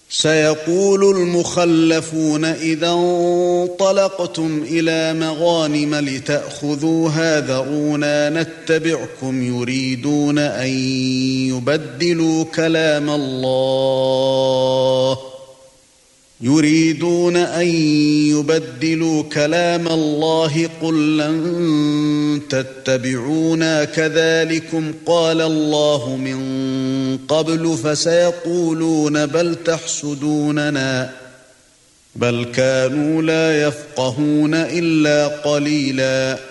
سيقول المخلفون إذا انطلقتم إلى مغانم لتأخذوها ذرونا نتبعكم يريدون أن يبدلوا كلام الله قل لن تتبعونا كذلكم قال الله من قبل فسيقولون بل تحسدوننا بل كانوا لا يفقهون إلا قليلا